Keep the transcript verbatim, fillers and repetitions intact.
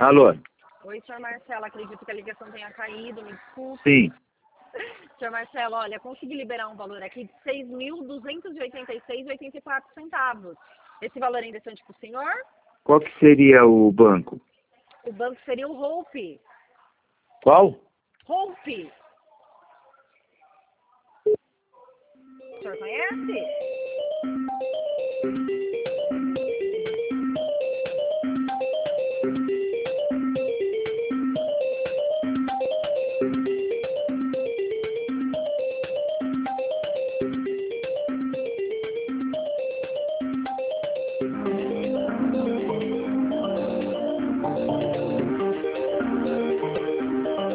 Alô? Oi, senhor Marcelo, acredito que a ligação tenha caído, me desculpe. Sim. Senhor Marcelo, olha, consegui liberar um valor aqui de seis mil duzentos e oitenta e seis reais e oitenta e quatro centavos. Esse valor é interessante para o senhor? Qual que seria o banco? O banco seria o Hope. Qual? Hope. O senhor conhece?